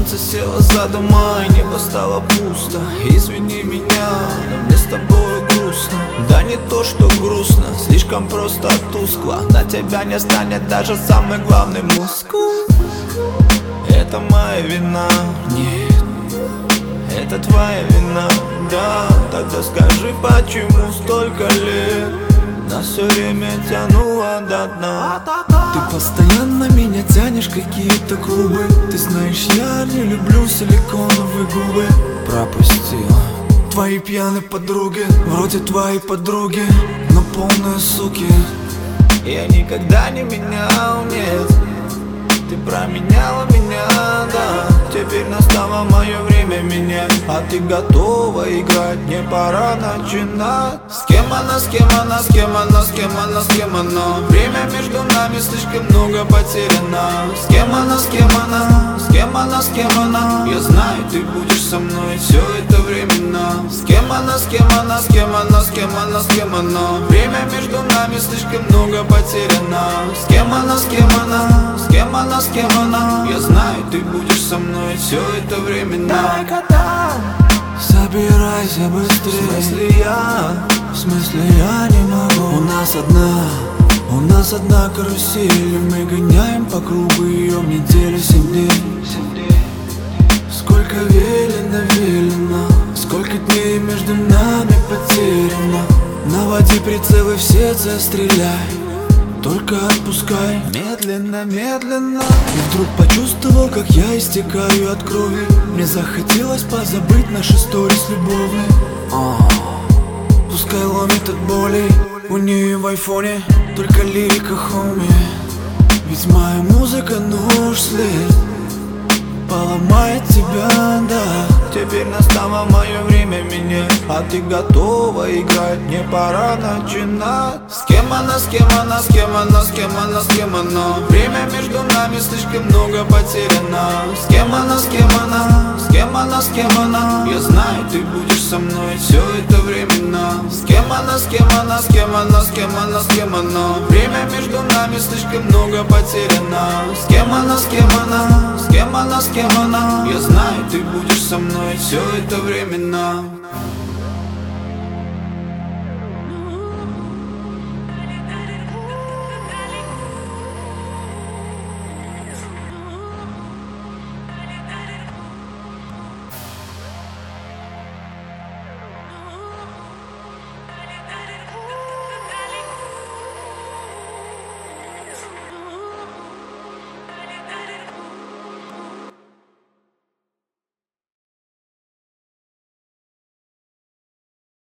Солнце село за дома, и небо стало пусто. Извини меня, но мне с тобой грустно. Да не то, что грустно, слишком просто тускло. На тебя не станет даже самый главный мускул. Это моя вина, нет, это твоя вина, да. Тогда скажи, почему столько лет нас все время тянуло до дна. Ты постоянно меня тянешь, какие-то клубы. Ты знаешь, я не люблю силиконовые губы. Пропустил твои пьяные подруги, вроде твоей подруги, но полные суки. Я никогда не менял, нет, ты променяла меня, да. Теперь настало мое время менять, а ты готова играть, мне пора начинать. С кем она, с кем она, с кем она, с кем она, с кем она? Время между нами слишком много потеряно. С кем она, с кем она, с кем она, с кем она? Я знаю, ты будешь со мной, все это временно. С кем она, с кем она, с кем она, с кем она, с кем она? Время между нами слишком много потеряно. С кем она, с кем она, с кем она, с кем она? Я знаю, ты будешь со мной, все это временно. Давай-ка собирайся быстрее. В смысле я не могу. У нас одна карусель, и мы гоняем по кругу ее в неделю 7 дней. Сколько велено, сколько дней между нами потеряно. Наводи прицелы в сердце, стреляй, только отпускай медленно, медленно. И вдруг почувствовал, как я истекаю от крови. Мне захотелось позабыть наши сторис любовные. Пускай ломит от боли, у нее в айфоне только лирика, хоми. Ведь моя музыка нож след поломает тебя, да. Теперь настало мое время менять, а ты готова играть, мне пора начинать. С кем она, с кем она, с кем она, с кем она, с кем она? Время между нами слишком много потеряно. С кем она, с кем она, с кем она, с кем она? Я знаю, ты будешь со мной, все это временно. С кем она, с кем она, с кем она, с кем она, с кем она? Время между нами слишком много потеряно. С кем она, с кем она, с кем она, с кем она? Я знаю, ты будешь со мной, все это временно.